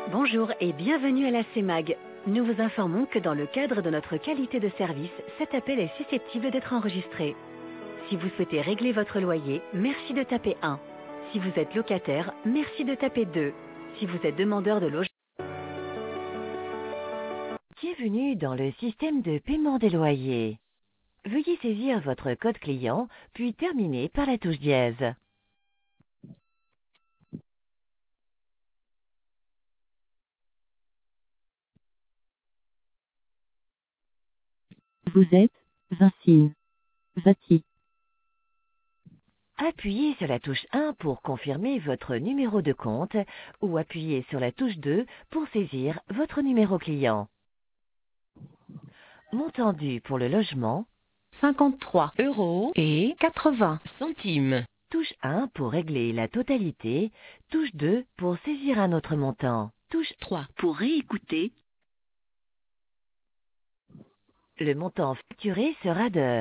Bonjour et bienvenue à la CEMAG. Nous vous informons que dans le cadre de notre qualité de service, cet appel est susceptible d'être enregistré. Si vous souhaitez régler votre loyer, merci de taper 1. Si vous êtes locataire, merci de taper 2. Si vous êtes demandeur de logement... Bienvenue dans le système de paiement des loyers. Veuillez saisir votre code client, puis terminer par la touche dièse. Vous êtes Vincine Vati. Appuyez sur la touche 1 pour confirmer votre numéro de compte ou appuyez sur la touche 2 pour saisir votre numéro client. Montant dû pour le logement, 53,80 €. touche 1 pour régler la totalité, touche 2 pour saisir un autre montant, touche 3 pour réécouter. Le montant facturé sera de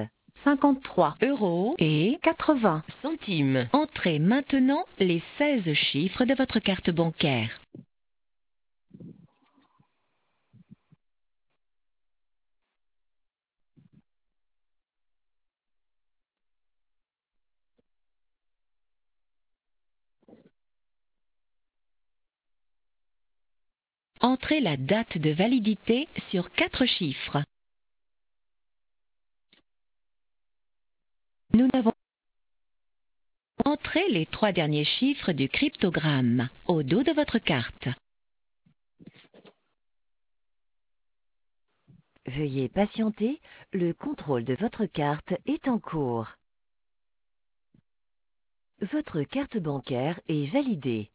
53,80 €. Entrez maintenant les 16 chiffres de votre carte bancaire. Entrez la date de validité sur 4 chiffres. Nous n'avons Entrez les 3 derniers chiffres du cryptogramme au dos de votre carte. Veuillez patienter, le contrôle de votre carte est en cours. Votre carte bancaire est validée.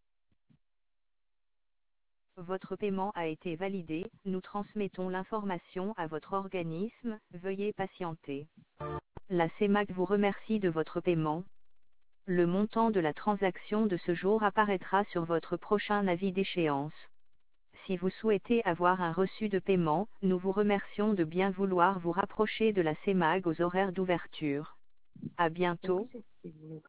Votre paiement a été validé, nous transmettons l'information à votre organisme, veuillez patienter. La CEMAG vous remercie de votre paiement. Le montant de la transaction de ce jour apparaîtra sur votre prochain avis d'échéance. Si vous souhaitez avoir un reçu de paiement, nous vous remercions de bien vouloir vous rapprocher de la CEMAG aux horaires d'ouverture. À bientôt.